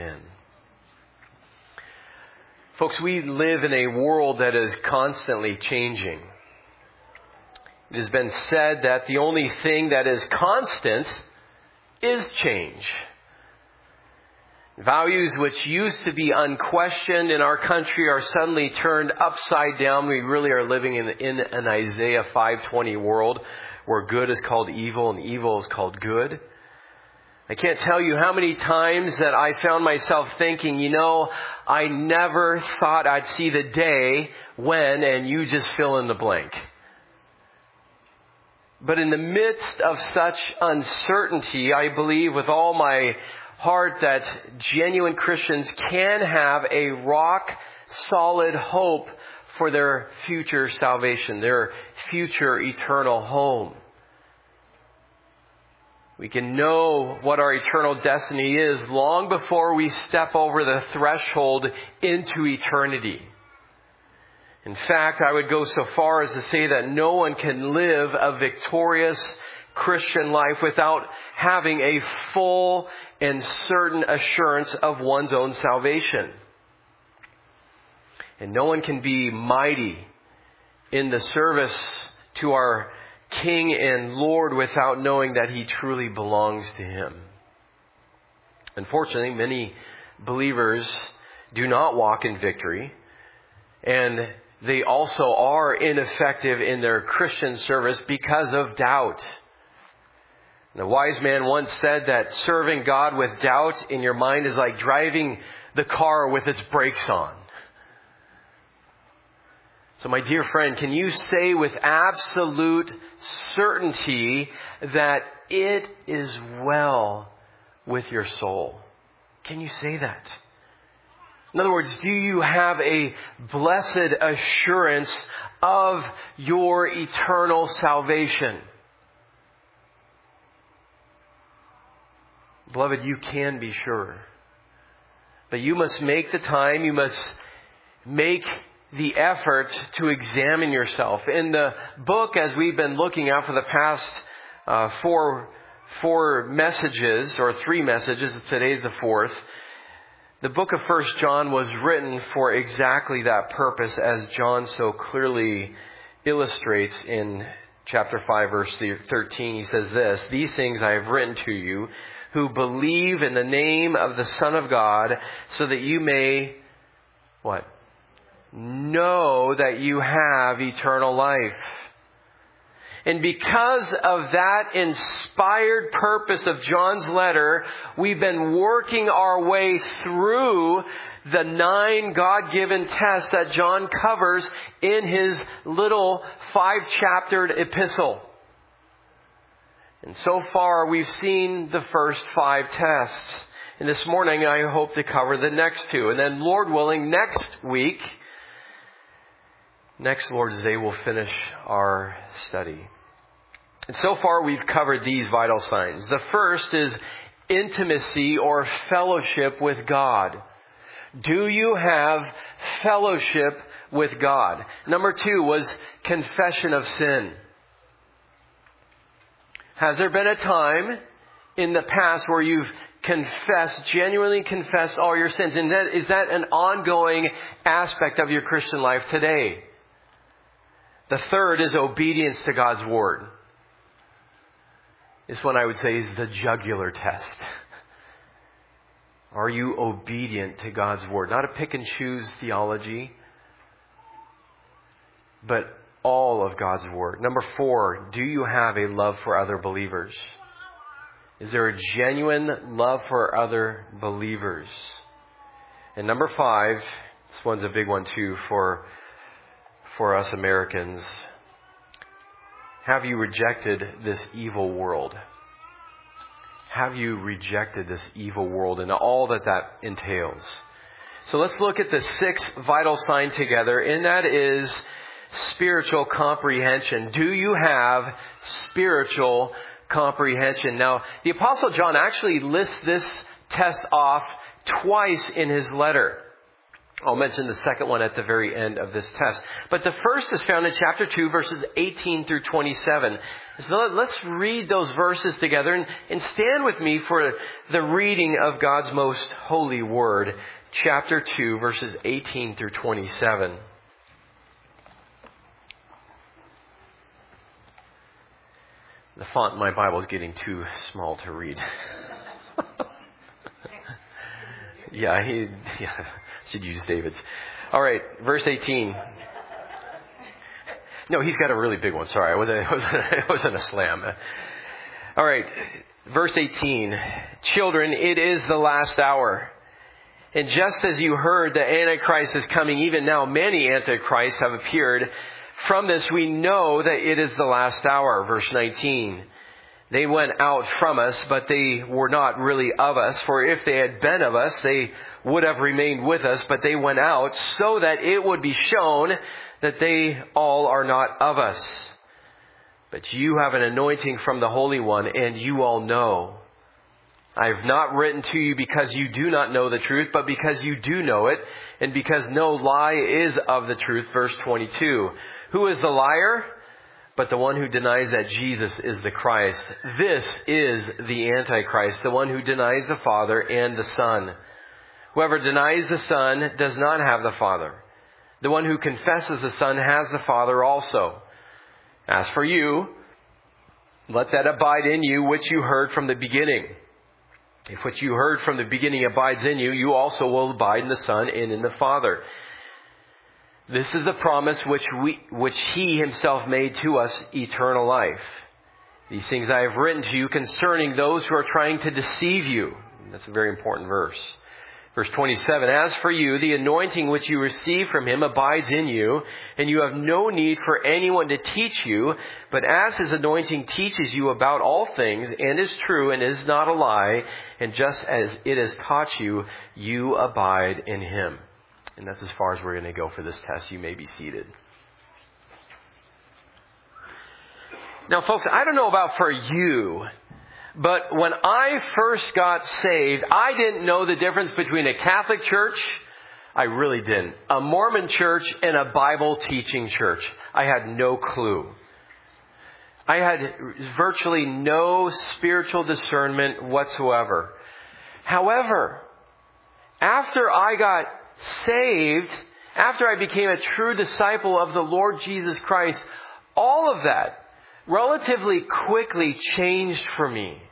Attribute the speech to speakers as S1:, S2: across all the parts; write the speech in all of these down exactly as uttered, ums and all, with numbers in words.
S1: Amen. Folks, we live in a world that is constantly changing. It has been said that the only thing that is constant is change. Values which used to be unquestioned in our country are suddenly turned upside down. We really are living in, in an Isaiah five twenty world where good is called evil and evil is called good. I can't tell you how many times that I found myself thinking, you know, I never thought I'd see the day when, and you just fill in the blank. But in the midst of such uncertainty, I believe with all my heart that genuine Christians can have a rock solid hope for their future salvation, their future eternal home. We can know what our eternal destiny is long before we step over the threshold into eternity. In fact, I would go so far as to say that no one can live a victorious Christian life without having a full and certain assurance of one's own salvation. And no one can be mighty in the service to our King and Lord without knowing that He truly belongs to Him. Unfortunately, many believers do not walk in victory, and they also are ineffective in their Christian service because of doubt. And a wise man once said that serving God with doubt in your mind is like driving the car with its brakes on. So my dear friend, can you say with absolute certainty that it is well with your soul? Can you say that? In other words, do you have a blessed assurance of your eternal salvation? Beloved, you can be sure. But you must make the time, you must make the effort to examine yourself. In the book, as we've been looking at for the past uh, four, four messages, or three messages, today's the fourth, the book of First John was written for exactly that purpose, as John so clearly illustrates in chapter five, verse thirteen. He says this, "These things I have written to you who believe in the name of the Son of God, so that you may," what? "know that you have eternal life." And because of that inspired purpose of John's letter, we've been working our way through the nine God-given tests that John covers in his little five-chaptered epistle. And so far, we've seen the first five tests. And this morning, I hope to cover the next two. And then, Lord willing, next week, next Lord's Day, we'll finish our study. And so far, we've covered these vital signs. The first is intimacy or fellowship with God. Do you have fellowship with God? Number two was confession of sin. Has there been a time in the past where you've confessed, genuinely confessed all your sins? And that, is that an ongoing aspect of your Christian life today? The third is obedience to God's Word. This one I would say is the jugular test. Are you obedient to God's Word? Not a pick and choose theology, but all of God's Word. Number four, do you have a love for other believers? Is there a genuine love for other believers? And number five, this one's a big one too for, for us Americans. Have you rejected this evil world? Have you rejected this evil world and all that that entails? So let's look at the sixth vital sign together, and that is spiritual comprehension. Do you have spiritual comprehension? Now, the Apostle John actually lists this test off twice in his letter. I'll mention the second one at the very end of this test. But the first is found in chapter two, verses eighteen through twenty-seven. So let's read those verses together and, and stand with me for the reading of God's most holy word. Chapter two, verses eighteen through twenty-seven. The font in my Bible is getting too small to read. yeah, he yeah, should use David's. All right, verse eighteen. No, he's got a really big one. Sorry, it wasn't, it wasn't, it wasn't a slam. All right, verse eighteen. Children, it is the last hour. And just as you heard the Antichrist is coming, even now many Antichrists have appeared. From this we know that it is the last hour. Verse nineteen. They went out from us, but they were not really of us. For if they had been of us, they would have remained with us. But they went out so that it would be shown that they all are not of us. But you have an anointing from the Holy One, and you all know. I have not written to you because you do not know the truth, but because you do know it, and because no lie is of the truth. Verse twenty-two. Who is the liar? But the one who denies that Jesus is the Christ. This is the Antichrist, the one who denies the Father and the Son. Whoever denies the Son does not have the Father. The one who confesses the Son has the Father also. As for you, let that abide in you which you heard from the beginning. If what you heard from the beginning abides in you, you also will abide in the Son and in the Father. This is the promise which we, which He Himself made to us, eternal life. These things I have written to you concerning those who are trying to deceive you. That's a very important verse. Verse twenty-seven, as for you, the anointing which you receive from Him abides in you, and you have no need for anyone to teach you, but as His anointing teaches you about all things, and is true and is not a lie, and just as it has taught you, you abide in Him. And that's as far as we're going to go for this test. You may be seated. Now, folks, I don't know about for you, but when I first got saved, I didn't know the difference between a Catholic church, I really didn't, a Mormon church, and a Bible teaching church. I had no clue. I had virtually no spiritual discernment whatsoever. However, after I got saved, after I became a true disciple of the Lord Jesus Christ, all of that relatively quickly changed for me.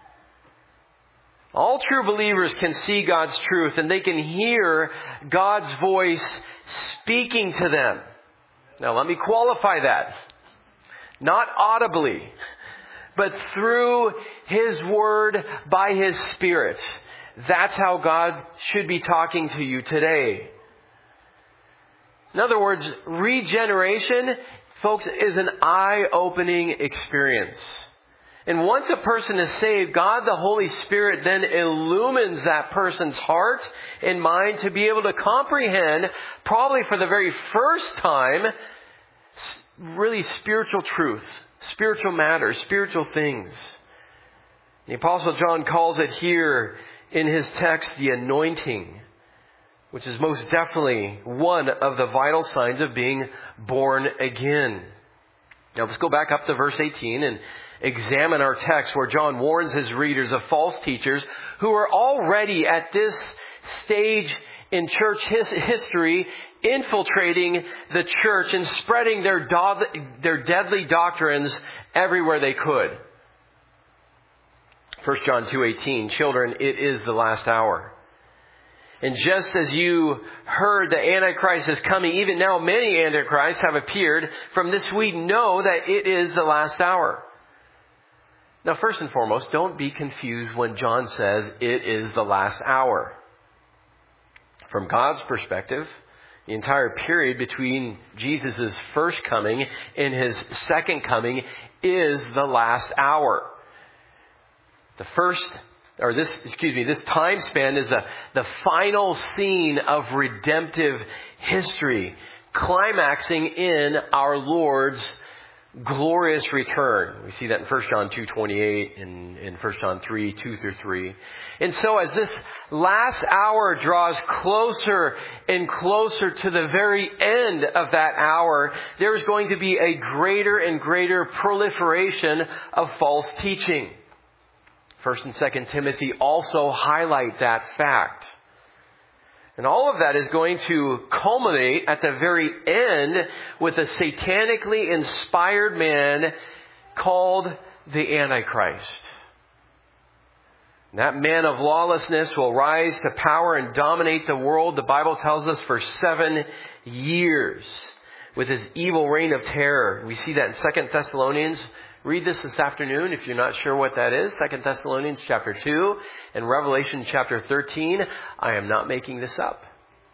S1: All true believers can see God's truth and they can hear God's voice speaking to them. Now let me qualify that. Not audibly, but through His Word by His Spirit. That's how God should be talking to you today. In other words, regeneration, folks, is an eye-opening experience. And once a person is saved, God the Holy Spirit then illumines that person's heart and mind to be able to comprehend, probably for the very first time, really spiritual truth, spiritual matters, spiritual things. The Apostle John calls it here in his text the anointing, which is most definitely one of the vital signs of being born again. Now let's go back up to verse eighteen and examine our text where John warns his readers of false teachers who are already at this stage in church his history infiltrating the church and spreading their, do- their deadly doctrines everywhere they could. First John two eighteen, children, it is the last hour. And just as you heard the Antichrist is coming, even now many Antichrists have appeared. From this we know that it is the last hour. Now first and foremost, don't be confused when John says it is the last hour. From God's perspective, the entire period between Jesus' first coming and His second coming is the last hour. The first, or this, excuse me, this time span is the, the final scene of redemptive history, climaxing in our Lord's glorious return. We see that in First John two twenty-eight and in First John three, two through three. And so as this last hour draws closer and closer to the very end of that hour, there's going to be a greater and greater proliferation of false teaching. First and Second Timothy also highlight that fact. And all of that is going to culminate at the very end with a satanically inspired man called the Antichrist. And that man of lawlessness will rise to power and dominate the world, the Bible tells us, for seven years with his evil reign of terror. We see that in Second Thessalonians. Read this this afternoon if you're not sure what that is. Second Thessalonians chapter two and Revelation chapter thirteen. I am not making this up.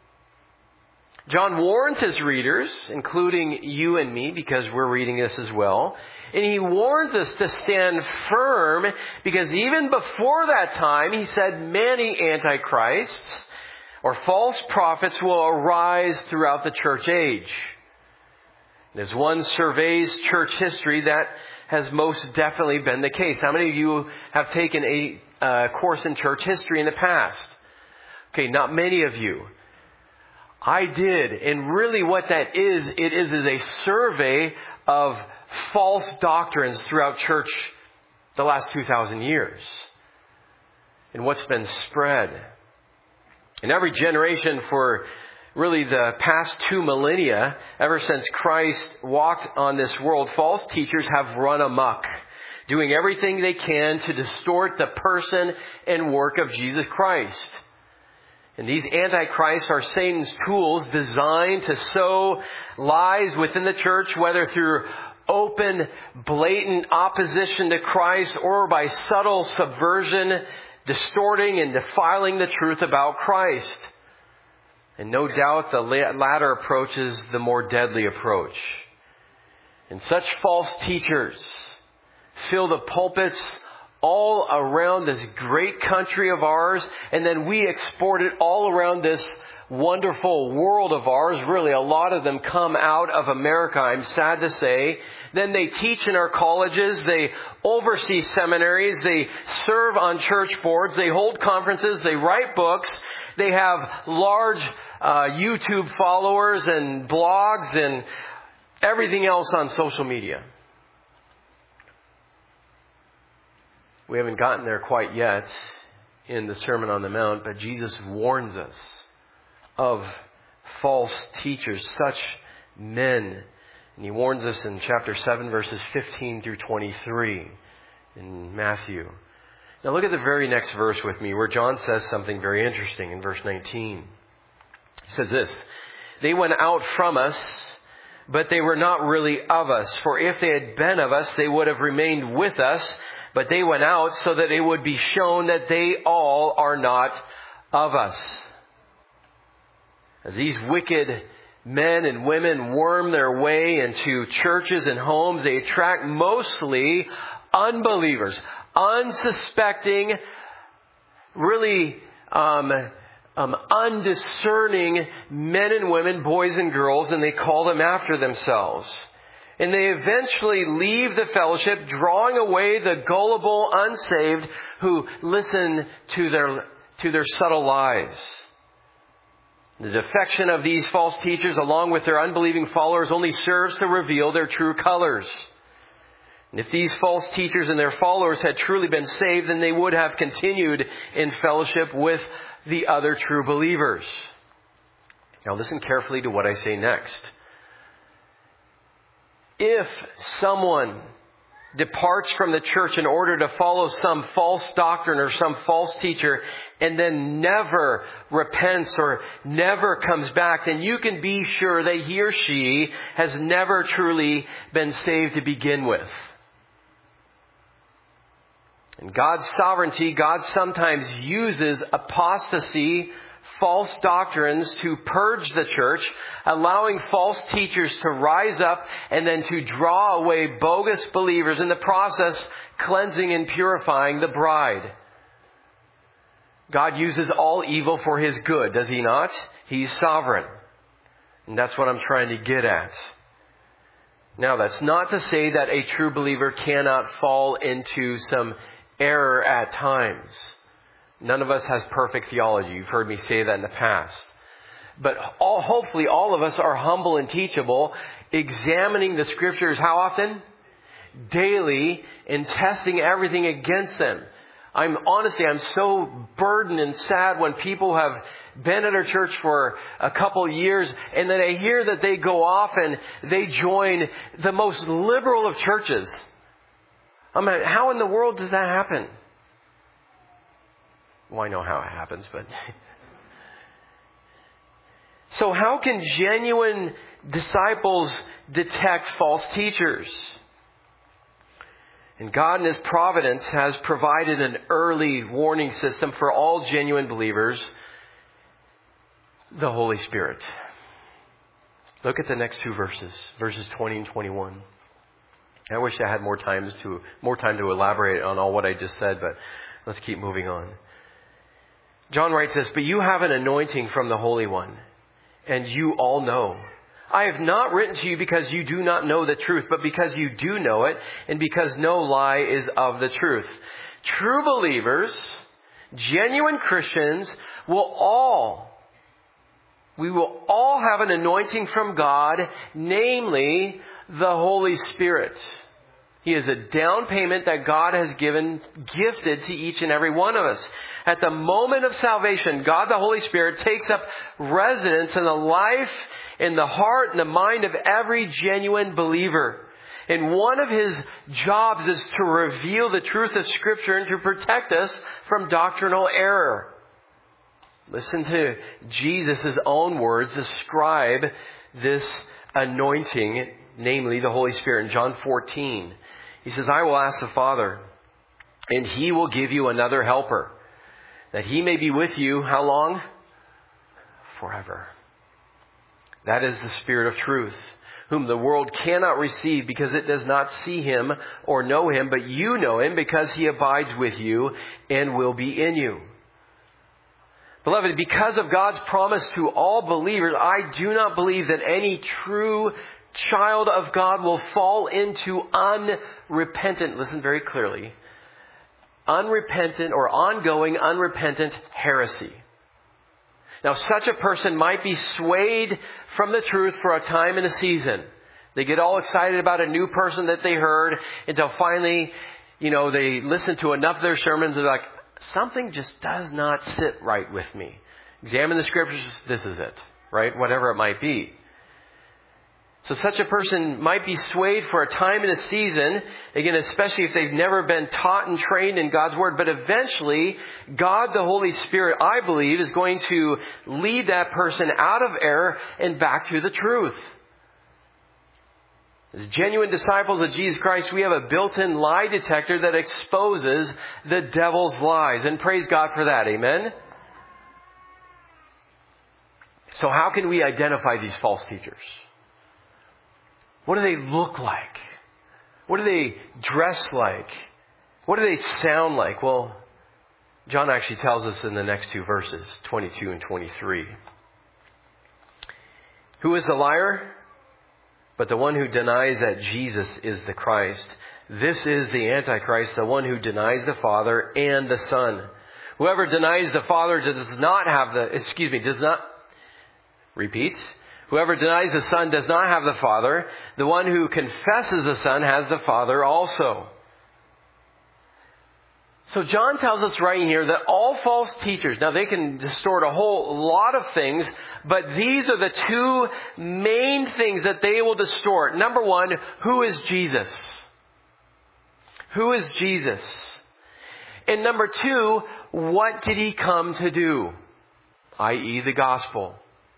S1: John warns his readers, including you and me, because we're reading this as well. And he warns us to stand firm because even before that time, he said many antichrists or false prophets will arise throughout the church age. And as one surveys church history, that has most definitely been the case. How many of you have taken a uh, course in church history in the past? Okay, not many of you. I did. And really what that is, it is, is a survey of false doctrines throughout church the last two thousand years. And what's been spread. In every generation for really the past two millennia, ever since Christ walked on this world, false teachers have run amok, doing everything they can to distort the person and work of Jesus Christ. And these antichrists are Satan's tools designed to sow lies within the church, whether through open, blatant opposition to Christ or by subtle subversion, distorting and defiling the truth about Christ. And no doubt the latter approach is the more deadly approach. And such false teachers fill the pulpits all around this great country of ours, and then we export it all around this wonderful world of ours. Really, a lot of them come out of America, I'm sad to say. Then they teach in our colleges, they oversee seminaries, they serve on church boards, they hold conferences, they write books, they have large uh, YouTube followers and blogs and everything else on social media. We haven't gotten there quite yet in the Sermon on the Mount, but Jesus warns us of false teachers, such men. And he warns us in chapter seven, verses fifteen through twenty-three in Matthew. Now look at the very next verse with me, where John says something very interesting in verse nineteen. He says this, "They went out from us, but they were not really of us. For if they had been of us, they would have remained with us. But they went out so that it would be shown that they all are not of us." As these wicked men and women worm their way into churches and homes, they attract mostly unbelievers, unsuspecting, really um, um, undiscerning men and women, boys and girls, and they call them after themselves. And they eventually leave the fellowship, drawing away the gullible, unsaved who listen to their, to their subtle lies. The defection of these false teachers, along with their unbelieving followers, only serves to reveal their true colors. And if these false teachers and their followers had truly been saved, then they would have continued in fellowship with the other true believers. Now listen carefully to what I say next. If someone departs from the church in order to follow some false doctrine or some false teacher and then never repents or never comes back, then you can be sure that he or she has never truly been saved to begin with. In God's sovereignty, God sometimes uses apostasy, false doctrines to purge the church, allowing false teachers to rise up and then to draw away bogus believers, in the process cleansing and purifying the bride. God uses all evil for his good, does he not? He's sovereign. And that's what I'm trying to get at. Now, that's not to say that a true believer cannot fall into some error at times. None of us has perfect theology. You've heard me say that in the past. But all, hopefully all of us are humble and teachable, examining the Scriptures how often? Daily, and testing everything against them. I'm honestly, I'm so burdened and sad when people have been at our church for a couple of years and then I hear that they go off and they join the most liberal of churches. I mean, how in the world does that happen? Well, I know how it happens, but... So how can genuine disciples detect false teachers? And God in His providence has provided an early warning system for all genuine believers, the Holy Spirit. Look at the next two verses, verses twenty and twenty-one. I wish I had more time to more time to elaborate on all what I just said, but let's keep moving on. John writes this, "But you have an anointing from the Holy One, and you all know. I have not written to you because you do not know the truth, but because you do know it, and because no lie is of the truth." True believers, genuine Christians, will all, we will all have an anointing from God, namely the Holy Spirit. He is a down payment that God has given, gifted to each and every one of us. At the moment of salvation, God the Holy Spirit takes up residence in the life, in the heart, and the mind of every genuine believer. And one of His jobs is to reveal the truth of Scripture and to protect us from doctrinal error. Listen to Jesus' own words describe this anointing, namely the Holy Spirit, in John fourteen. He says, "I will ask the Father, and He will give you another helper, that He may be with you," how long? Forever. That is the Spirit of truth, whom the world cannot receive because it does not see Him or know Him, but you know Him because He abides with you and will be in you. Beloved, because of God's promise to all believers, I do not believe that any true child of God will fall into unrepentant, listen very clearly, unrepentant or ongoing unrepentant heresy. Now, such a person might be swayed from the truth for a time and a season. They get all excited about a new person that they heard until finally, you know, they listen to enough of their sermons and they're like, something just does not sit right with me. Examine the Scriptures, this is it, right? Whatever it might be. So such a person might be swayed for a time and a season, again, especially if they've never been taught and trained in God's Word. But eventually, God, the Holy Spirit, I believe, is going to lead that person out of error and back to the truth. As genuine disciples of Jesus Christ, we have a built-in lie detector that exposes the devil's lies. And praise God for that. Amen? So how can we identify these false teachers? What do they look like? What do they dress like? What do they sound like? Well, John actually tells us in the next two verses, twenty-two and twenty-three. "Who is the liar? But the one who denies that Jesus is the Christ. This is the Antichrist, the one who denies the Father and the Son. Whoever denies the Father does not have the, excuse me, does not, repeat. Whoever denies the Son does not have the Father. The one who confesses the Son has the Father also." So John tells us right here that all false teachers, now they can distort a whole lot of things, but these are the two main things that they will distort. Number one, who is Jesus? Who is Jesus? And number two, what did He come to do? that is the gospel.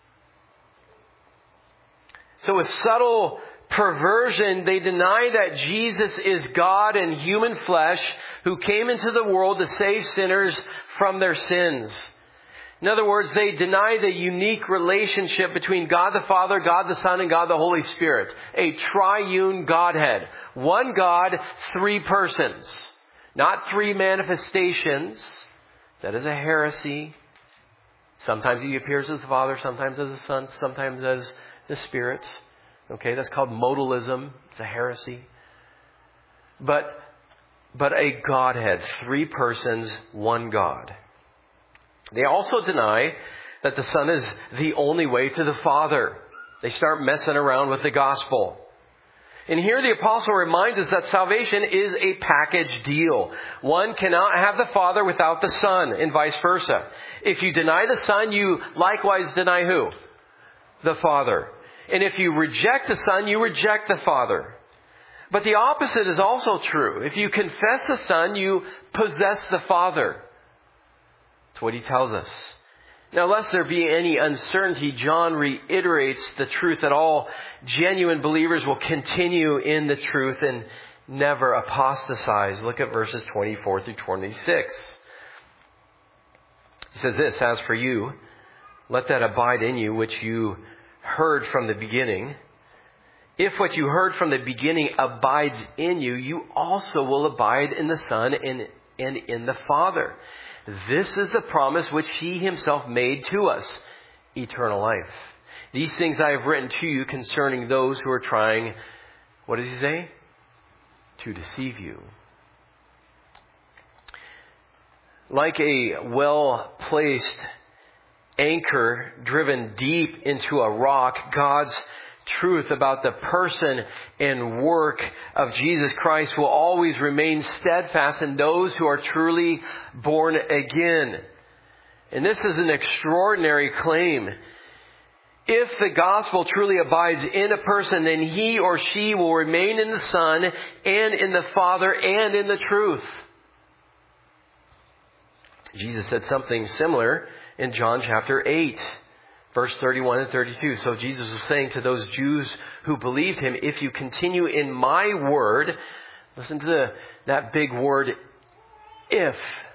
S1: So with subtle perversion, they deny that Jesus is God in human flesh who came into the world to save sinners from their sins. In other words, they deny the unique relationship between God the Father, God the Son, and God the Holy Spirit. A triune Godhead. One God, three persons. Not three manifestations. That is a heresy. Sometimes He appears as the Father, sometimes as the Son, sometimes as the Spirit. Okay, that's called modalism. It's a heresy. But, but a Godhead, three persons, one God. They also deny that the Son is the only way to the Father. They start messing around with the gospel. And here the apostle reminds us that salvation is a package deal. One cannot have the Father without the Son, and vice versa. If you deny the Son, you likewise deny who? The Father. And if you reject the Son, you reject the Father. But the opposite is also true. If you confess the Son, you possess the Father. That's what he tells us. Now, lest there be any uncertainty, John reiterates the truth that all genuine believers will continue in the truth and never apostatize. Look at verses twenty-four through twenty-six. He says this, "As for you, let that abide in you which you heard from the beginning. If what you heard from the beginning abides in you, you also will abide in the Son and, and in the Father. This is the promise which He Himself made to us, eternal life. These things I have written to you concerning those who are trying," what does He say? "To deceive you." Like a well-placed anchor driven deep into a rock, God's truth about the person and work of Jesus Christ will always remain steadfast in those who are truly born again. And this is an extraordinary claim. If the gospel truly abides in a person, then he or she will remain in the Son and in the Father and in the truth. Jesus said something similar in John chapter eight. Verse thirty-one and thirty-two. So Jesus was saying to those Jews who believed Him, if you continue in my word, listen to the, that big word, if.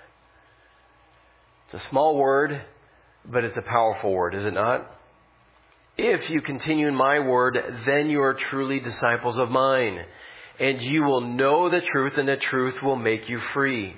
S1: It's a small word, but it's a powerful word, is it not? If you continue in my word, then you are truly disciples of mine, and you will know the truth, and the truth will make you free.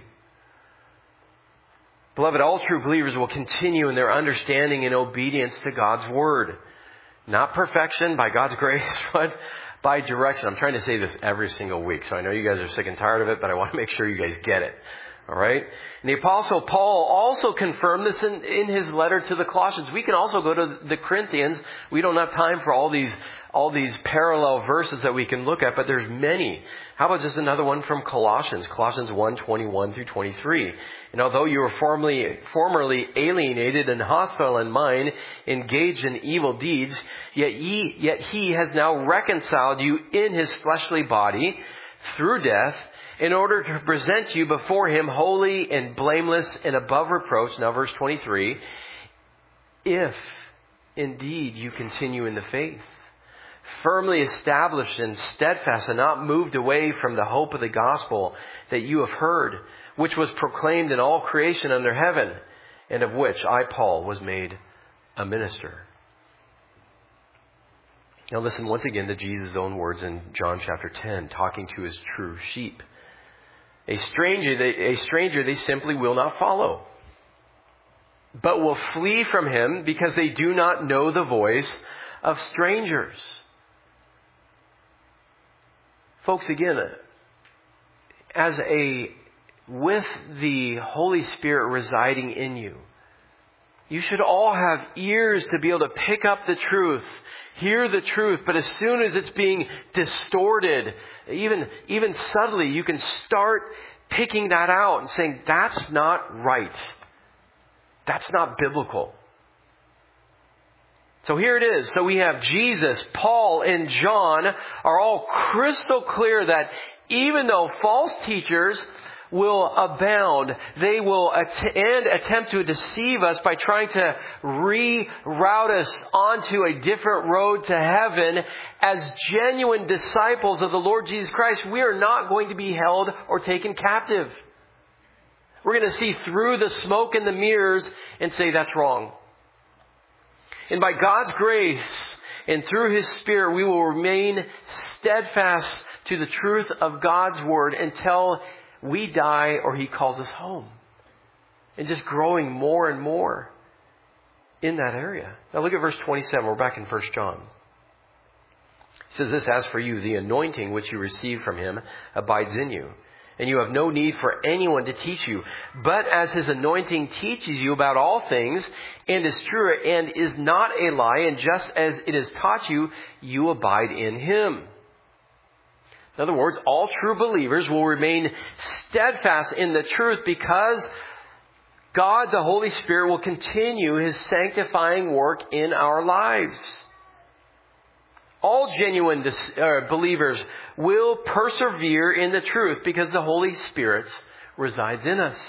S1: Beloved, all true believers will continue in their understanding and obedience to God's Word. Not perfection by God's grace, but by direction. I'm trying to say this every single week, so I know you guys are sick and tired of it, but I want to make sure you guys get it. All right? And the Apostle Paul also confirmed this in, in his letter to the Colossians. We can also go to the Corinthians. We don't have time for all these all these parallel verses that we can look at, but there's many. How about just another one from Colossians? Colossians one, twenty-one through twenty-three. And although you were formerly, formerly alienated and hostile in mind, engaged in evil deeds, yet, ye, yet he has now reconciled you in his fleshly body through death, in order to present you before him holy and blameless and above reproach. Now verse twenty-three. If indeed you continue in the faith, firmly established and steadfast, and not moved away from the hope of the gospel that you have heard, which was proclaimed in all creation under heaven, and of which I, Paul, was made a minister. Now listen once again to Jesus' own words in John chapter ten, talking to his true sheep. A stranger, they, a stranger they simply will not follow, but will flee from him because they do not know the voice of strangers. Folks, again, as a, with the Holy Spirit residing in you, you should all have ears to be able to pick up the truth, hear the truth, but as soon as it's being distorted, even, even subtly, you can start picking that out and saying, that's not right. That's not biblical. So here it is. So we have Jesus, Paul, and John are all crystal clear that even though false teachers will abound, they will att- and attempt to deceive us by trying to reroute us onto a different road to heaven. As genuine disciples of the Lord Jesus Christ, we are not going to be held or taken captive. We're going to see through the smoke and the mirrors and say that's wrong. And by God's grace and through His Spirit, we will remain steadfast to the truth of God's Word until we die or He calls us home. And just growing more and more in that area. Now look at verse twenty-seven. We're back in First John. It says this, as for you, the anointing which you received from him abides in you, and you have no need for anyone to teach you. But as his anointing teaches you about all things, and is true, and is not a lie, and just as it is taught you, you abide in him. In other words, all true believers will remain steadfast in the truth because God, the Holy Spirit, will continue his sanctifying work in our lives. All genuine dis- uh, believers will persevere in the truth because the Holy Spirit resides in us.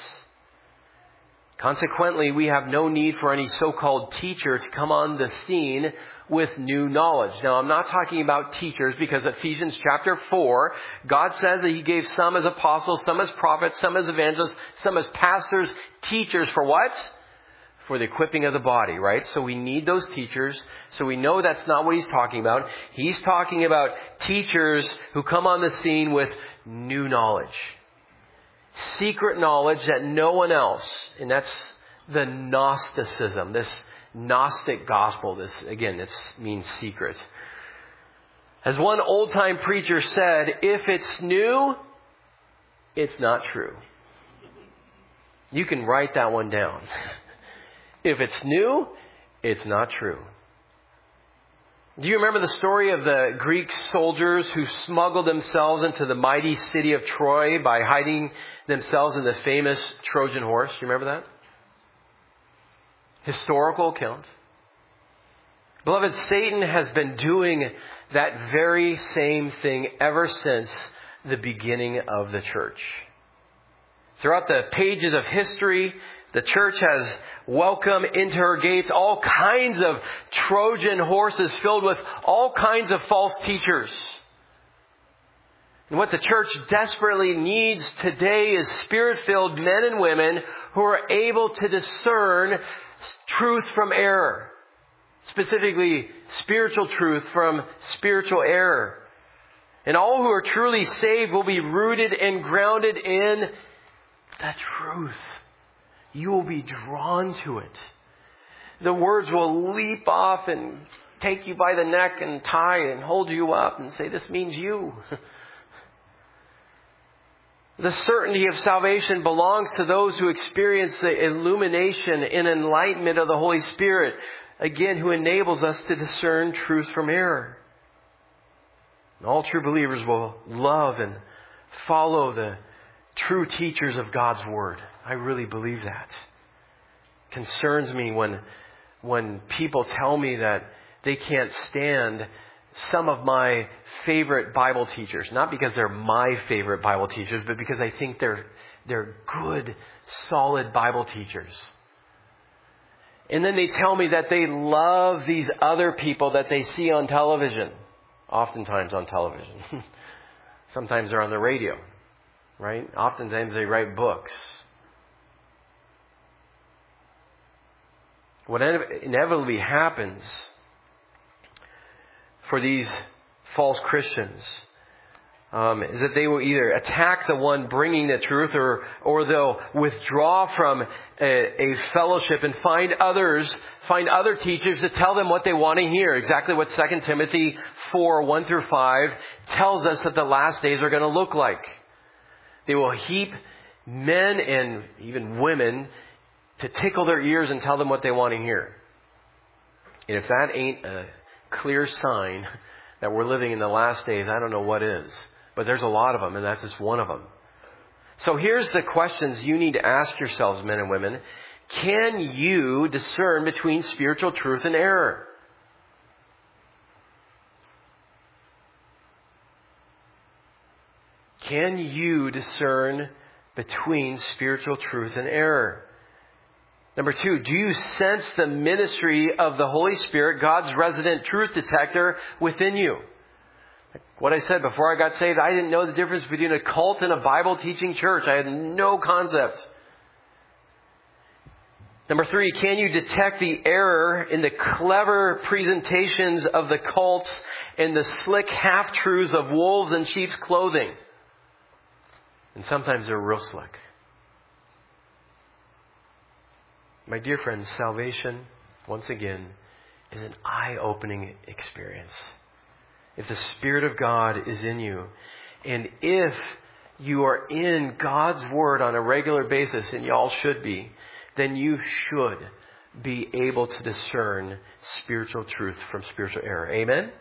S1: Consequently, we have no need for any so-called teacher to come on the scene with new knowledge. Now, I'm not talking about teachers because Ephesians chapter four, God says that he gave some as apostles, some as prophets, some as evangelists, some as pastors, teachers for what? For the equipping of the body, right? So we need those teachers. So we know that's not what he's talking about. He's talking about teachers who come on the scene with new knowledge. Secret knowledge that no one else, and that's the Gnosticism, this Gnostic gospel. This, again, this means secret. As one old-time preacher said, if it's new, it's not true. You can write that one down. If it's new, it's not true. Do you remember the story of the Greek soldiers who smuggled themselves into the mighty city of Troy by hiding themselves in the famous Trojan horse? Do you remember that? Historical account. Beloved, Satan has been doing that very same thing ever since the beginning of the church. Throughout the pages of history, the church has welcomed into her gates all kinds of Trojan horses filled with all kinds of false teachers. And what the church desperately needs today is Spirit-filled men and women who are able to discern truth from error. Specifically, spiritual truth from spiritual error. And all who are truly saved will be rooted and grounded in the truth. You will be drawn to it. The words will leap off and take you by the neck and tie and hold you up and say, this means you. The certainty of salvation belongs to those who experience the illumination and enlightenment of the Holy Spirit, again, who enables us to discern truth from error. And all true believers will love and follow the true teachers of God's Word. I really believe that. It concerns me when, when people tell me that they can't stand some of my favorite Bible teachers. Not because they're my favorite Bible teachers, but because I think they're, they're good, solid Bible teachers. And then they tell me that they love these other people that they see on television. Oftentimes on television. Sometimes they're on the radio. Right? Oftentimes they write books. What inevitably happens for these false Christians um, is that they will either attack the one bringing the truth, or or they'll withdraw from a, a fellowship and find others, find other teachers to tell them what they want to hear. Exactly what Second Timothy four, one through five tells us that the last days are going to look like. They will heap men and even women to tickle their ears and tell them what they want to hear. And if that ain't a clear sign that we're living in the last days, I don't know what is. But there's a lot of them, and that's just one of them. So here's the questions you need to ask yourselves, men and women. Can you discern between spiritual truth and error? Can you discern between spiritual truth and error? Number two, do you sense the ministry of the Holy Spirit, God's resident truth detector, within you? What I said before I got saved, I didn't know the difference between a cult and a Bible teaching church. I had no concept. Number three, can you detect the error in the clever presentations of the cults and the slick half-truths of wolves in sheep's clothing? And sometimes they're real slick. My dear friends, salvation, once again, is an eye-opening experience. if the Spirit of God is in you, and if you are in God's Word on a regular basis, and y'all should be, then you should be able to discern spiritual truth from spiritual error. Amen?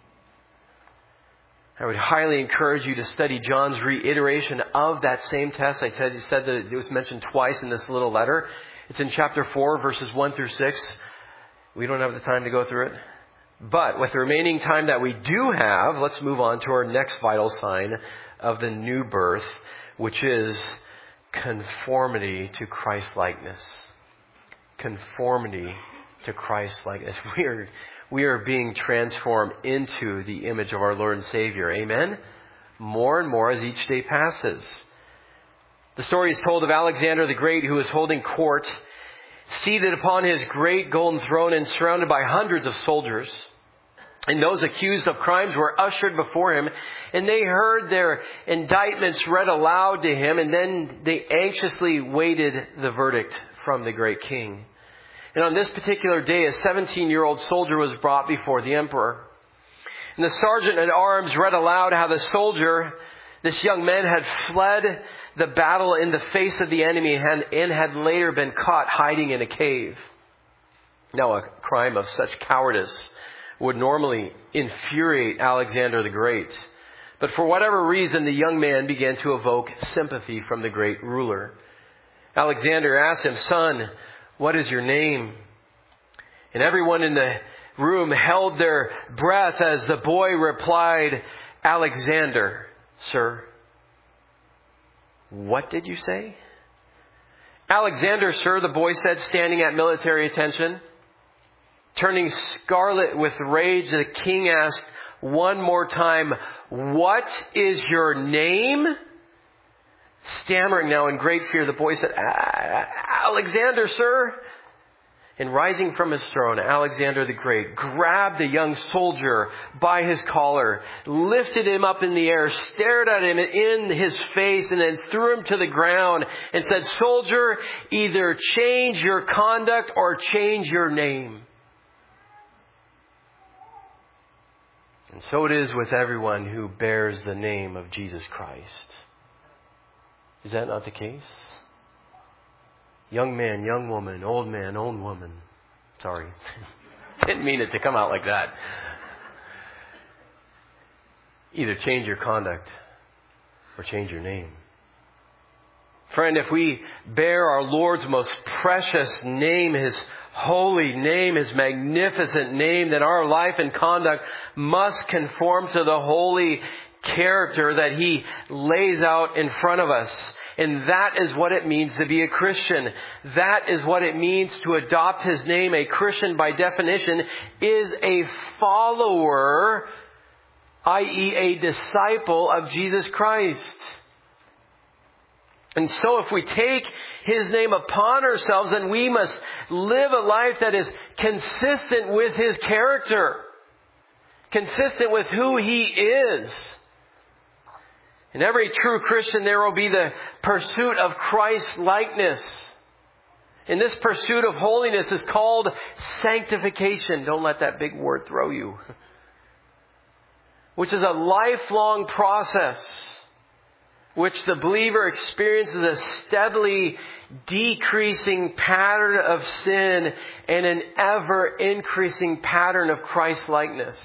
S1: I would highly encourage you to study John's reiteration of that same test. I said, said that it was mentioned twice in this little letter. It's in chapter four, verses one through six. We don't have the time to go through it. But with the remaining time that we do have, let's move on to our next vital sign of the new birth, which is conformity to Christ-likeness. Conformity to Christ-likeness. We are, we are being transformed into the image of our Lord and Savior. Amen? More and more as each day passes. The story is told of Alexander the Great, who was holding court, seated upon his great golden throne and surrounded by hundreds of soldiers. And those accused of crimes were ushered before him, and they heard their indictments read aloud to him, and then they anxiously waited the verdict from the great king. And on this particular day, a seventeen-year-old soldier was brought before the emperor. And the sergeant at arms read aloud how the soldier, this young man, had fled the battle in the face of the enemy and had later been caught hiding in a cave. Now, a crime of such cowardice would normally infuriate Alexander the Great. But for whatever reason, the young man began to evoke sympathy from the great ruler. Alexander asked him, "Son, what is your name?" And everyone in the room held their breath as the boy replied, "Alexander, sir." "What did you say?" "Alexander, sir," the boy said, standing at military attention. Turning scarlet with rage, the king asked one more time, "What is your name?" Stammering now in great fear, the boy said, "Alexander, sir." And rising from his throne, Alexander the Great grabbed the young soldier by his collar, lifted him up in the air, stared at him in his face, and then threw him to the ground and said, "Soldier, either change your conduct or change your name." And so it is with everyone who bears the name of Jesus Christ. Is that not the case? Young man, young woman, old man, old woman. Sorry. Didn't mean it to come out like that. Either change your conduct or change your name. Friend, if we bear our Lord's most precious name, His holy name, His magnificent name, then our life and conduct must conform to the holy character that He lays out in front of us. And that is what it means to be a Christian. That is what it means to adopt His name. A Christian, by definition, is a follower, that is a disciple of Jesus Christ. And so if we take His name upon ourselves, then we must live a life that is consistent with His character. Consistent with who He is. In every true Christian, there will be the pursuit of Christ-likeness. And this pursuit of holiness is called sanctification. Don't let that big word throw you. Which is a lifelong process, which the believer experiences a steadily decreasing pattern of sin and an ever increasing pattern of Christ-likeness.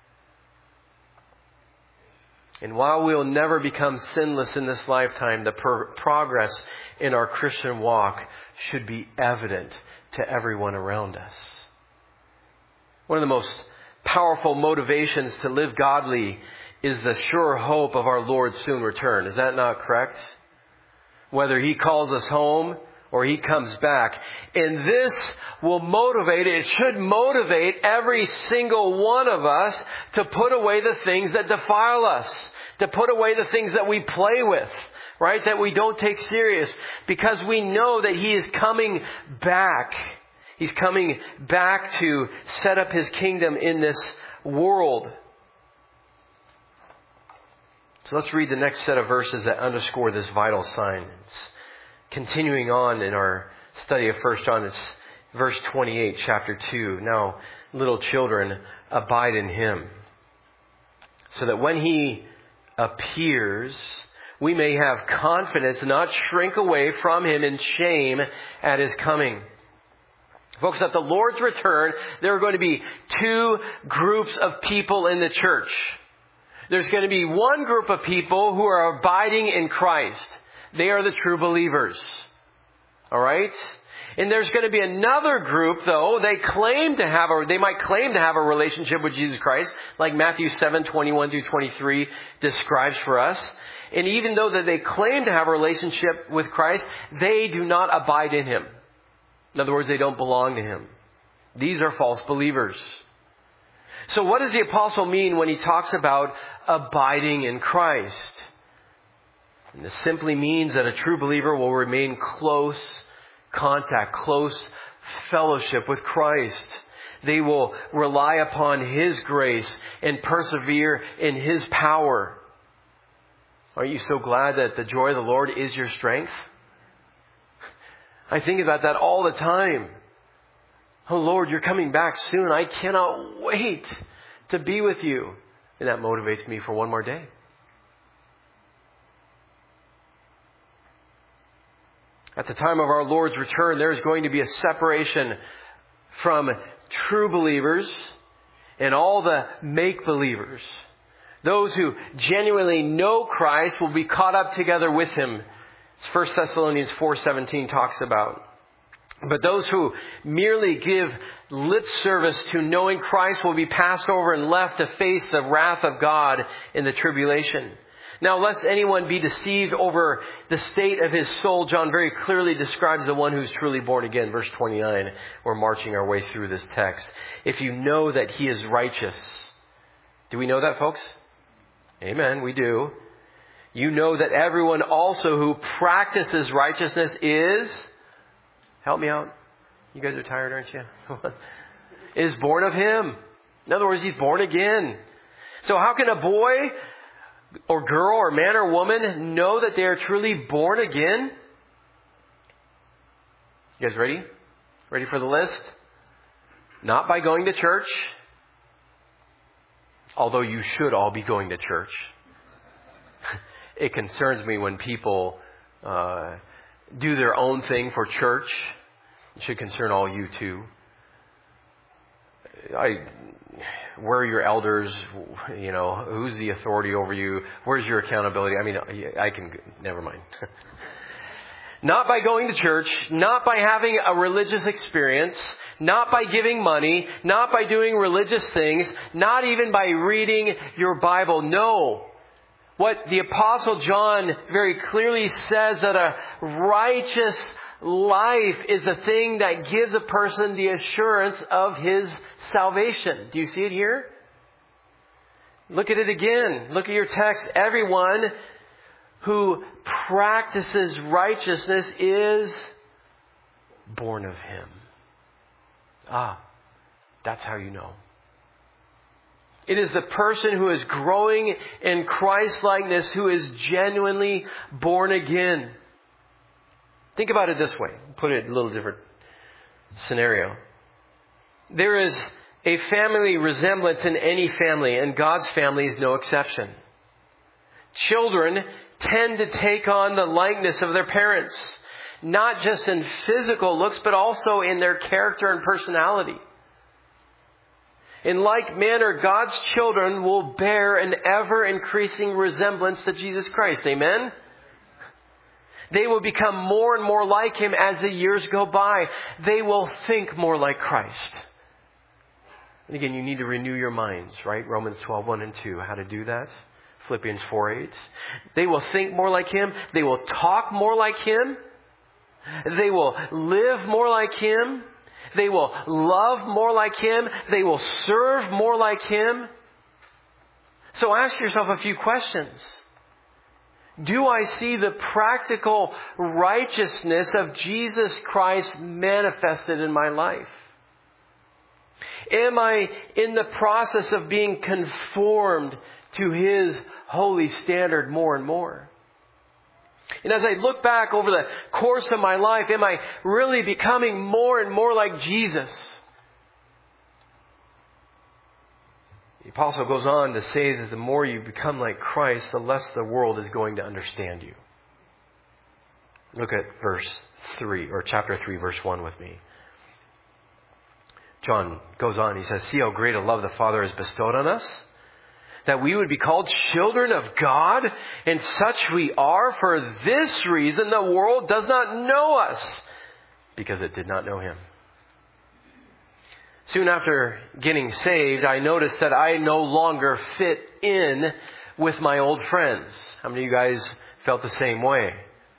S1: And while we will never become sinless in this lifetime, the per- progress in our Christian walk should be evident to everyone around us. One of the most powerful motivations to live godly is the sure hope of our Lord's soon return. Is that not correct? Whether He calls us home or He comes back. And this will motivate, it should motivate every single one of us to put away the things that defile us. To put away the things that we play with. Right? That we don't take serious. Because we know that He is coming back. He's coming back to set up His kingdom in this world. So let's read the next set of verses that underscore this vital sign. It's continuing on in our study of First John, it's verse twenty-eight, chapter two. Now, little children, abide in Him. so that when He appears, we may have confidence and not shrink away from Him in shame at His coming. Folks, at the Lord's return, there are going to be two groups of people in the church. There's going to be one group of people who are abiding in Christ. They are the true believers. All right? And there's going to be another group, though, they claim to have, or they might claim to have a relationship with Jesus Christ, like Matthew seven, twenty-one through twenty-three describes for us. And even though that they claim to have a relationship with Christ, they do not abide in Him. In other words, they don't belong to Him. These are false believers. So what does the apostle mean when he talks about abiding in Christ? And this simply means that a true believer will remain close contact, close fellowship with Christ. They will rely upon His grace and persevere in His power. Are you so glad that the joy of the Lord is your strength? I think about that all the time. Oh Lord, You're coming back soon. I cannot wait to be with You. And that motivates me for one more day. At the time of our Lord's return, there is going to be a separation from true believers and all the make-believers. Those who genuinely know Christ will be caught up together with Him. As First Thessalonians four seventeen talks about. But those who merely give lip service to knowing Christ will be passed over and left to face the wrath of God in the tribulation. Now, lest anyone be deceived over the state of his soul, John very clearly describes the one who's truly born again. Verse twenty-nine, we're marching our way through this text. If you know that He is righteous. Do we know that, folks? Amen, we do. You know that everyone also who practices righteousness is... Help me out. You guys are tired, aren't you? Is born of Him. In other words, he's born again. So how can a boy or girl or man or woman know that they are truly born again? You guys ready? Ready for the list? Not by going to church. Although you should all be going to church. It concerns me when people uh, do their own thing for church. It should concern all you too. I, where are your elders? You know, who's the authority over you? Where's your accountability? I mean, I can, never mind. Not by going to church, not by having a religious experience, not by giving money, not by doing religious things, not even by reading your Bible. No. What the Apostle John very clearly says, that a righteous life is the thing that gives a person the assurance of his salvation. Do you see it here? Look at it again. Look at your text. Everyone who practices righteousness is born of Him. Ah, that's how you know. It is the person who is growing in Christ-likeness who is genuinely born again. Think about it this way. Put it in a little different scenario. There is a family resemblance in any family, and God's family is no exception. Children tend to take on the likeness of their parents, not just in physical looks, but also in their character and personality. In like manner, God's children will bear an ever-increasing resemblance to Jesus Christ. Amen? They will become more and more like Him as the years go by. They will think more like Christ. And again, you need to renew your minds, right? Romans twelve, one and two. How to do that? Philippians four, eight. They will think more like Him. They will talk more like Him. They will live more like Him. They will love more like Him. They will serve more like Him. So ask yourself a few questions. Do I see the practical righteousness of Jesus Christ manifested in my life? Am I in the process of being conformed to His holy standard more and more? And as I look back over the course of my life, am I really becoming more and more like Jesus? apostle goes on to say that the more you become like Christ, the less the world is going to understand you. Look at verse three, or chapter three, verse one with me. John goes on, he says, "See how great a love the Father has bestowed on us, that we would be called children of God, and such we are. For this reason the world does not know us, because it did not know Him." Soon after getting saved, I noticed that I no longer fit in with my old friends. How many of you guys felt the same way?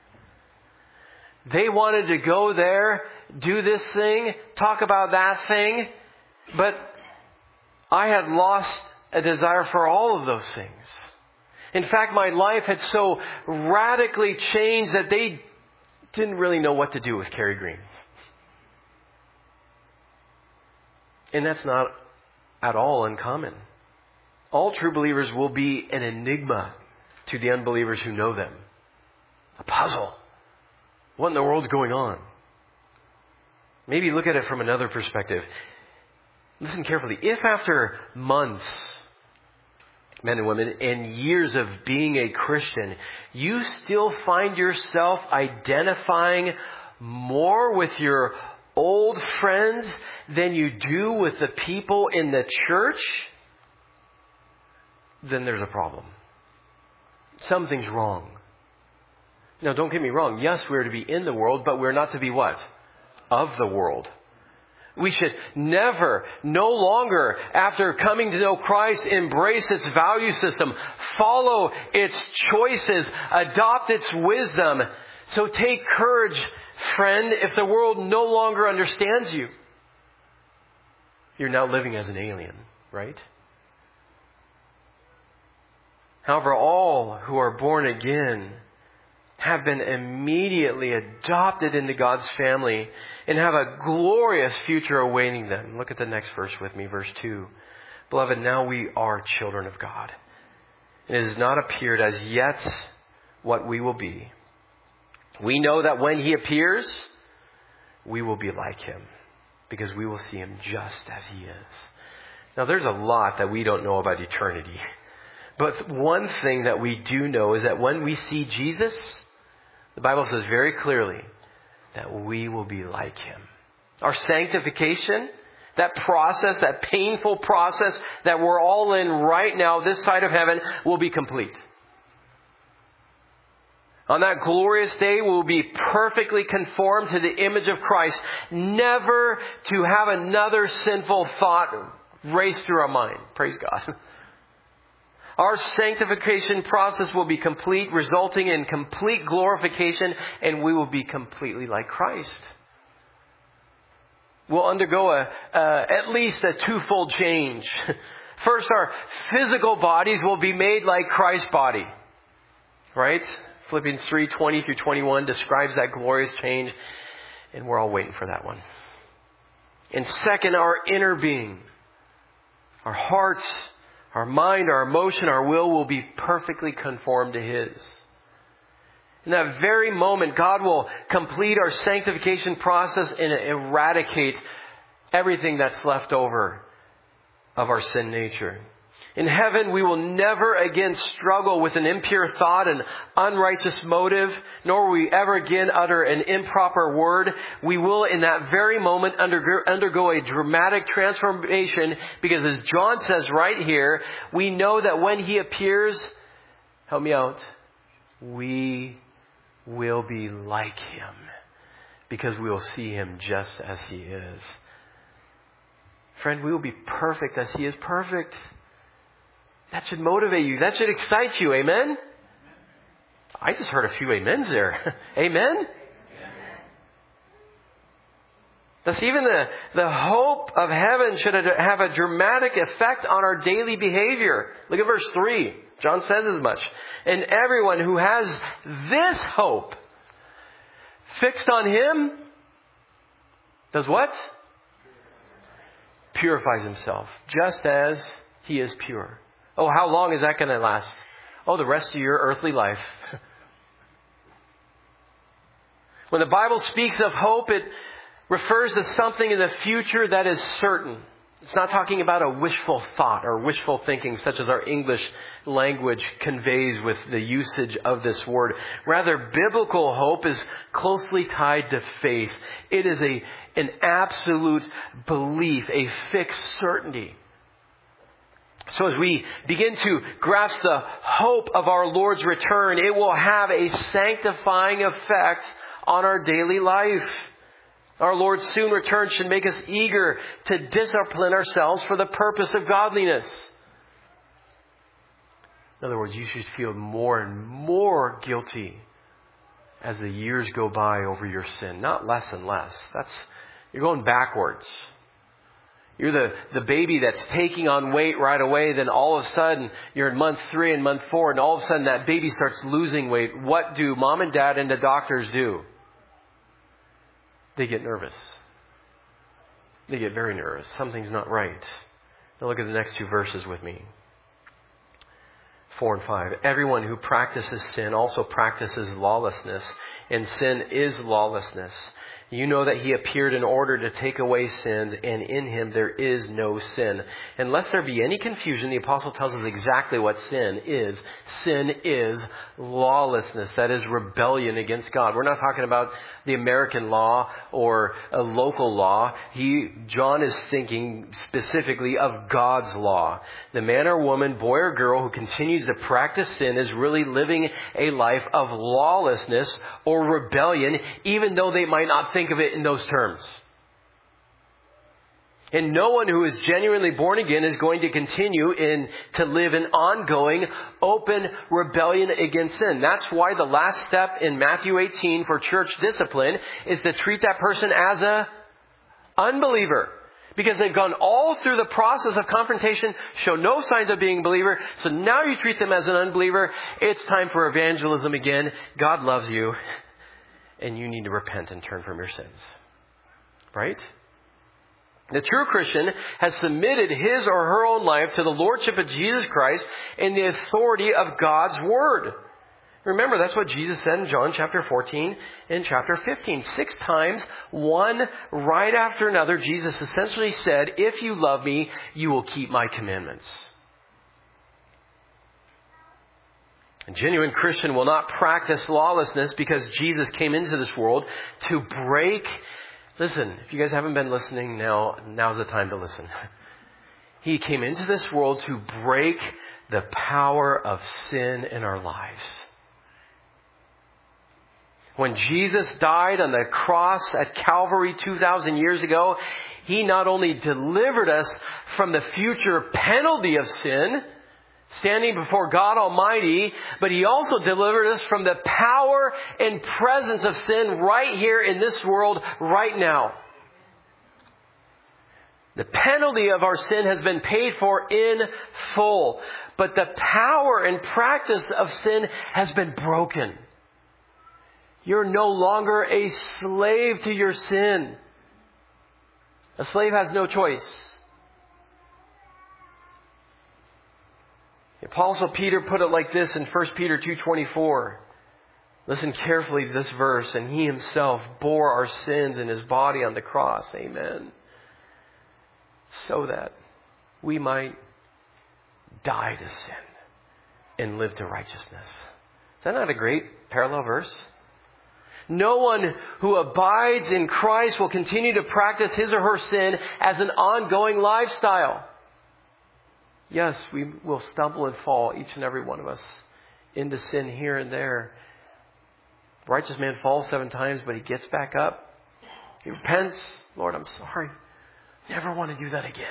S1: They wanted to go there, do this thing, talk about that thing, but I had lost a desire for all of those things. In fact, my life had so radically changed that they didn't really know what to do with Kerry Green. And that's not at all uncommon. All true believers will be an enigma to the unbelievers who know them. A puzzle. What in the world's going on? Maybe look at it from another perspective. Listen carefully. If after months, men and women, and years of being a Christian, you still find yourself identifying more with your old friends than you do with the people in the church, then there's a problem. Something's wrong. Now, don't get me wrong. Yes, we're to be in the world, but we're not to be what? Of the world. We should never, no longer, after coming to know Christ, embrace its value system, follow its choices, adopt its wisdom. So take courage, friend, if the world no longer understands you. You're now living as an alien, right? However, all who are born again have been immediately adopted into God's family and have a glorious future awaiting them. Look at the next verse with me, verse two. "Beloved, now we are children of God. It has not appeared as yet what we will be. We know that when He appears, we will be like Him, because we will see Him just as He is." Now, there's a lot that we don't know about eternity. But one thing that we do know is that when we see Jesus, the Bible says very clearly that we will be like Him. Our sanctification, that process, that painful process that we're all in right now, this side of heaven, will be complete. On that glorious day, we'll be perfectly conformed to the image of Christ, never to have another sinful thought race through our mind. Praise God. Our sanctification process will be complete, resulting in complete glorification, and we will be completely like Christ. We'll undergo a, uh, at least a twofold change. First, our physical bodies will be made like Christ's body. Right? Philippians three, twenty through twenty-one describes that glorious change, and we're all waiting for that one. And second, our inner being, our hearts, our mind, our emotion, our will will be perfectly conformed to His. In that very moment, God will complete our sanctification process and eradicate everything that's left over of our sin nature. In heaven, we will never again struggle with an impure thought, an unrighteous motive, nor will we ever again utter an improper word. We will, in that very moment, undergo, undergo a dramatic transformation, because as John says right here, we know that when He appears, help me out, we will be like Him, because we will see Him just as He is. Friend, we will be perfect as He is perfect. That should motivate you. That should excite you. Amen? I just heard a few amens there. Amen? Thus, even the, the hope of heaven should have a dramatic effect on our daily behavior. Look at verse three. John says as much. And everyone who has this hope fixed on Him does what? Purifies himself, just as He is pure. Oh, how long is that going to last? Oh, the rest of your earthly life. When the Bible speaks of hope, it refers to something in the future that is certain. It's not talking about a wishful thought or wishful thinking such as our English language conveys with the usage of this word. Rather, biblical hope is closely tied to faith. It is a, an absolute belief, a fixed certainty. So as we begin to grasp the hope of our Lord's return, it will have a sanctifying effect on our daily life. Our Lord's soon return should make us eager to discipline ourselves for the purpose of godliness. In other words, you should feel more and more guilty as the years go by over your sin, not less and less. That's, you're going backwards. You're the, the baby that's taking on weight right away. Then all of a sudden, you're in month three and month four, and all of a sudden that baby starts losing weight. What do mom and dad and the doctors do? They get nervous. They get very nervous. Something's not right. Now look at the next two verses with me. Four and five. Everyone who practices sin also practices lawlessness, and sin is lawlessness. You know that he appeared in order to take away sins, and in him there is no sin. And lest there be any confusion, the apostle tells us exactly what sin is. Sin is lawlessness. That is rebellion against God. We're not talking about the American law or a local law. He, John is thinking specifically of God's law. The man or woman, boy or girl who continues to practice sin is really living a life of lawlessness or rebellion, even though they might not think of it in those terms. And no one who is genuinely born again is going to continue in to live an ongoing, open rebellion against sin. That's why the last step in Matthew eighteen for church discipline is to treat that person as a unbeliever. Because they've gone all through the process of confrontation, show no signs of being a believer. So now you treat them as an unbeliever. It's time for evangelism again. God loves you. And you need to repent and turn from your sins. Right? The true Christian has submitted his or her own life to the lordship of Jesus Christ and the authority of God's Word. Remember, that's what Jesus said in John chapter fourteen and chapter fifteen. Six times, one right after another, Jesus essentially said, if you love me, you will keep my commandments. A genuine Christian will not practice lawlessness because Jesus came into this world to break. Listen, if you guys haven't been listening, now now's the time to listen. He came into this world to break the power of sin in our lives. When Jesus died on the cross at Calvary two thousand years ago, He not only delivered us from the future penalty of sin, standing before God Almighty, but He also delivered us from the power and presence of sin right here in this world right now. The penalty of our sin has been paid for in full, but the power and practice of sin has been broken. You're no longer a slave to your sin. A slave has no choice. The Apostle Peter put it like this in First Peter two twenty-four. Listen carefully to this verse. And He Himself bore our sins in His body on the cross. Amen. So that we might die to sin and live to righteousness. Is that not a great parallel verse? No one who abides in Christ will continue to practice his or her sin as an ongoing lifestyle. Yes, we will stumble and fall, each and every one of us, into sin here and there. The righteous man falls seven times, but he gets back up. He repents. Lord, I'm sorry. Never want to do that again.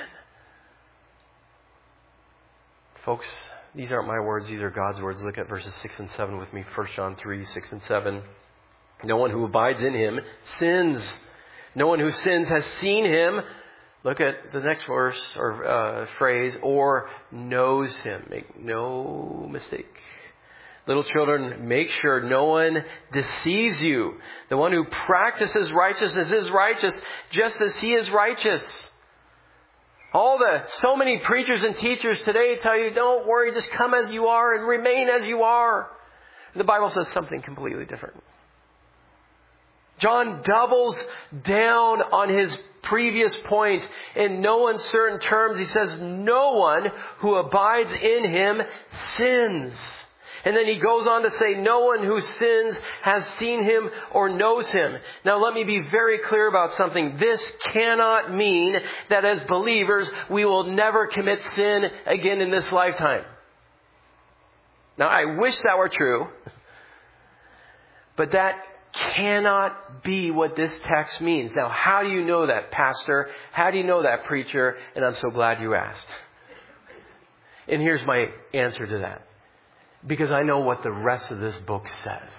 S1: Folks, these aren't my words. These are God's words. Look at verses six and seven with me. First John three, six and seven. No one who abides in Him sins. No one who sins has seen Him. Look at the next verse or uh, phrase, or knows Him. Make no mistake. Little children, make sure no one deceives you. The one who practices righteousness is righteous, just as He is righteous. All the, so many preachers and teachers today tell you, don't worry, just come as you are and remain as you are. The Bible says something completely different. John doubles down on his previous point in no uncertain terms. He says, no one who abides in him sins. And then he goes on to say, no one who sins has seen him or knows him. Now let me be very clear about something. This cannot mean that as believers we will never commit sin again in this lifetime. Now I wish that were true, but that cannot be what this text means. Now how do you know that, Pastor? How do you know that, preacher? And I'm so glad you asked. And here's my answer to that. Because I know what the rest of this book says.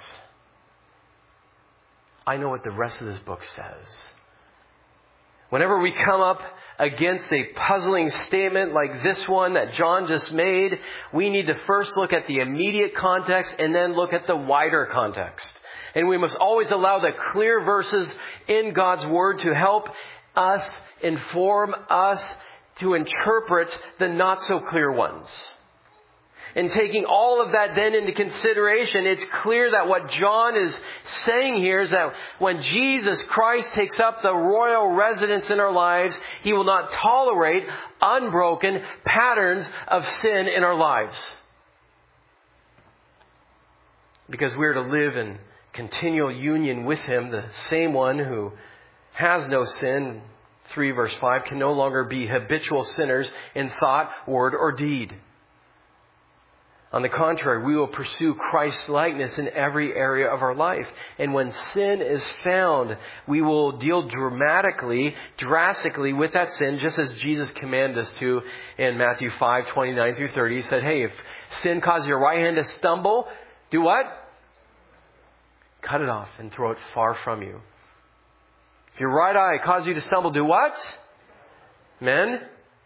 S1: I know what the rest of this book says. Whenever we come up against a puzzling statement like this one that John just made, we need to first look at the immediate context and then look at the wider context. And we must always allow the clear verses in God's Word to help us, inform us, to interpret the not so clear ones. And taking all of that then into consideration, it's clear that what John is saying here is that when Jesus Christ takes up the royal residence in our lives, He will not tolerate unbroken patterns of sin in our lives. Because we're to live in continual union with Him, the same one who has no sin, three verse five, can no longer be habitual sinners in thought, word, or deed. On the contrary, we will pursue Christ's likeness in every area of our life. And when sin is found, we will deal dramatically, drastically with that sin, just as Jesus commanded us to in Matthew five, twenty-nine through thirty. He said, hey, if sin causes your right hand to stumble, do what? Cut it off and throw it far from you. If your right eye causes you to stumble, do what? Men,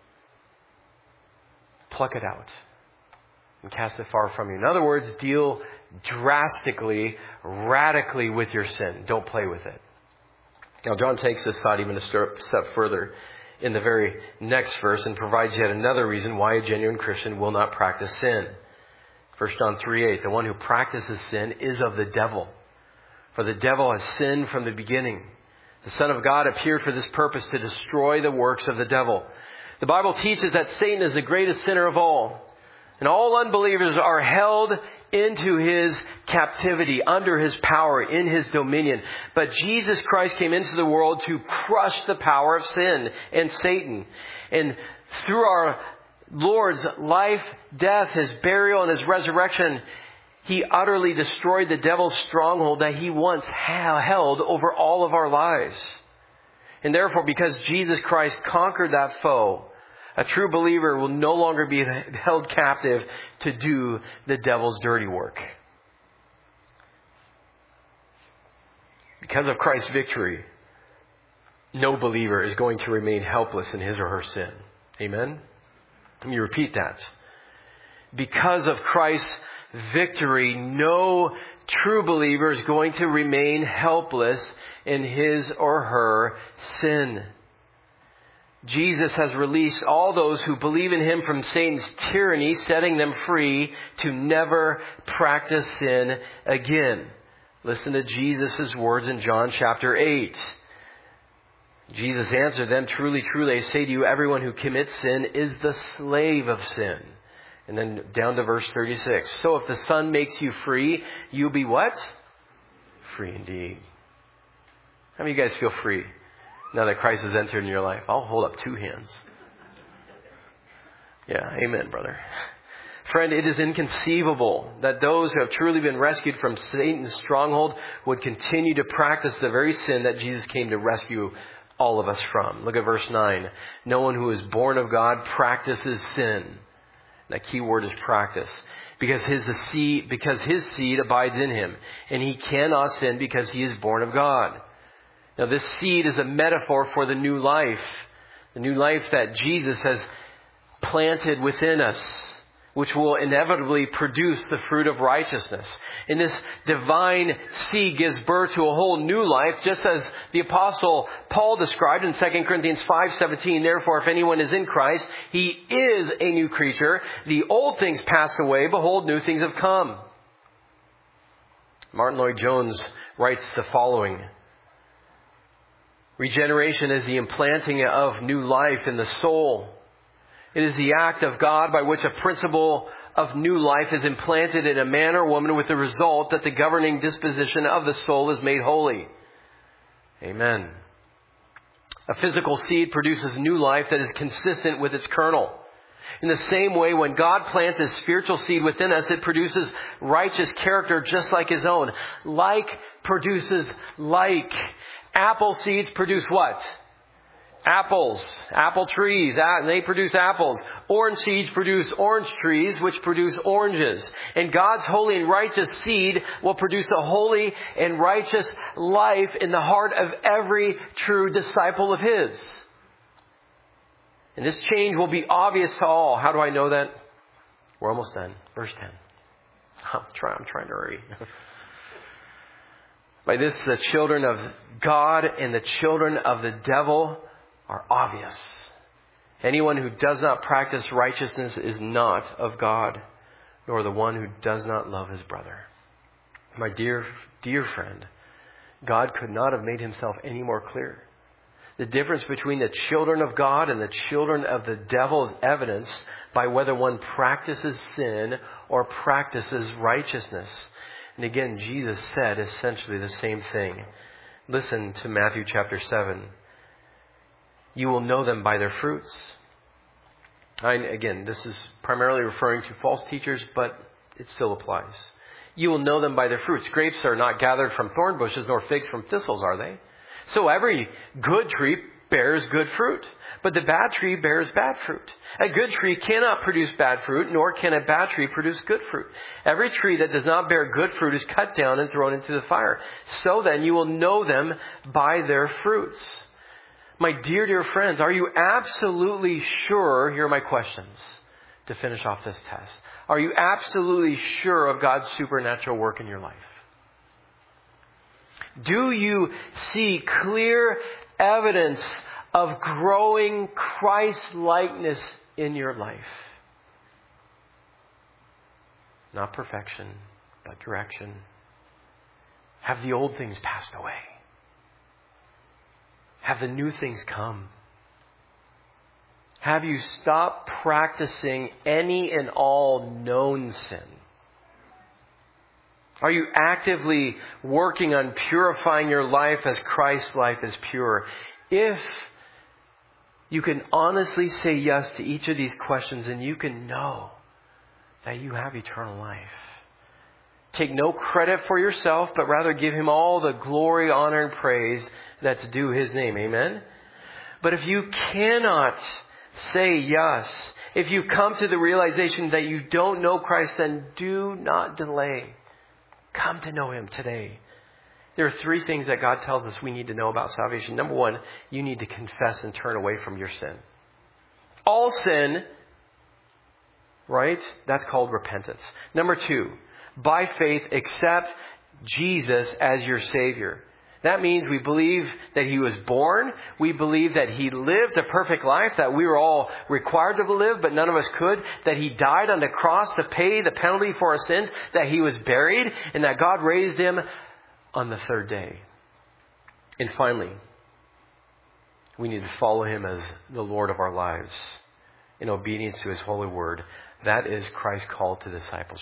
S1: pluck it out and cast it far from you. In other words, deal drastically, radically with your sin. Don't play with it. Now, John takes this thought even a step further in the very next verse and provides yet another reason why a genuine Christian will not practice sin. First John three eight, the one who practices sin is of the devil. For the devil has sinned from the beginning. The Son of God appeared for this purpose, to destroy the works of the devil. The Bible teaches that Satan is the greatest sinner of all. And all unbelievers are held into his captivity, under his power, in his dominion. But Jesus Christ came into the world to crush the power of sin and Satan. And through our Lord's life, death, His burial, and His resurrection, He utterly destroyed the devil's stronghold that he once held over all of our lives. And therefore, because Jesus Christ conquered that foe, a true believer will no longer be held captive to do the devil's dirty work. Because of Christ's victory, no believer is going to remain helpless in his or her sin. Amen? Let me repeat that. Because of Christ's victory, no true believer is going to remain helpless in his or her sin. Jesus has released all those who believe in Him from Satan's tyranny, setting them free to never practice sin again. Listen to Jesus' words in John chapter eight. Jesus answered them, truly, truly, I say to you, everyone who commits sin is the slave of sin. And then down to verse thirty-six. So if the Son makes you free, you'll be what? Free indeed. How many of you guys feel free now that Christ has entered in your life? I'll hold up two hands. Yeah, amen, brother. Friend, it is inconceivable that those who have truly been rescued from Satan's stronghold would continue to practice the very sin that Jesus came to rescue all of us from. Look at verse nine. No one who is born of God practices sin. That key word is practice. Because his seed, because his seed abides in him. And he cannot sin because he is born of God. Now this seed is a metaphor for the new life. The new life that Jesus has planted within us, which will inevitably produce the fruit of righteousness. And this divine seed gives birth to a whole new life, just as the Apostle Paul described in Second Corinthians five seventeen. Therefore, if anyone is in Christ, he is a new creature. The old things passed away. Behold, new things have come. Martin Lloyd-Jones writes the following Regeneration is the implanting of new life in the soul. It is the act of God by which a principle of new life is implanted in a man or woman, with the result that the governing disposition of the soul is made holy. Amen. A physical seed produces new life that is consistent with its kernel. In the same way, when God plants His spiritual seed within us, it produces righteous character just like His own. Like produces like. Apple seeds produce what? Apples. Apple trees. And they produce apples. Orange seeds produce orange trees, which produce oranges. And God's holy and righteous seed will produce a holy and righteous life in the heart of every true disciple of His. And this change will be obvious to all. How do I know that? We're almost done. Verse ten. I'm trying, I'm trying to hurry. By this, the children of God and the children of the devil are obvious. Anyone who does not practice righteousness is not of God, nor the one who does not love his brother. My dear, dear friend, God could not have made Himself any more clear. The difference between the children of God and the children of the devil is evidenced by whether one practices sin or practices righteousness. And again, Jesus said essentially the same thing. Listen to Matthew chapter seven. You will know them by their fruits. I, again, this is primarily referring to false teachers, but it still applies. You will know them by their fruits. Grapes are not gathered from thorn bushes, nor figs from thistles, are they? So every good tree bears good fruit, but the bad tree bears bad fruit. A good tree cannot produce bad fruit, nor can a bad tree produce good fruit. Every tree that does not bear good fruit is cut down and thrown into the fire. So then you will know them by their fruits. My dear, dear friends, are you absolutely sure? Here are my questions to finish off this test. Are you absolutely sure of God's supernatural work in your life? Do you see clear evidence of growing Christ-likeness in your life? Not perfection, but direction. Have the old things passed away? Have the new things come? Have you stopped practicing any and all known sin? Are you actively working on purifying your life as Christ's life is pure? If you can honestly say yes to each of these questions, and you can know that you have eternal life. Take no credit for yourself, but rather give Him all the glory, honor, and praise that's due His name. Amen? But if you cannot say yes, if you come to the realization that you don't know Christ, then do not delay. Come to know Him today. There are three things that God tells us we need to know about salvation. Number one, you need to confess and turn away from your sin. All sin, right? That's called repentance. Number two, by faith, accept Jesus as your Savior. That means we believe that He was born. We believe that He lived a perfect life that we were all required to live, but none of us could. That He died on the cross to pay the penalty for our sins. That He was buried and that God raised Him on the third day. And finally, we need to follow Him as the Lord of our lives in obedience to His holy word. That is Christ's call to discipleship.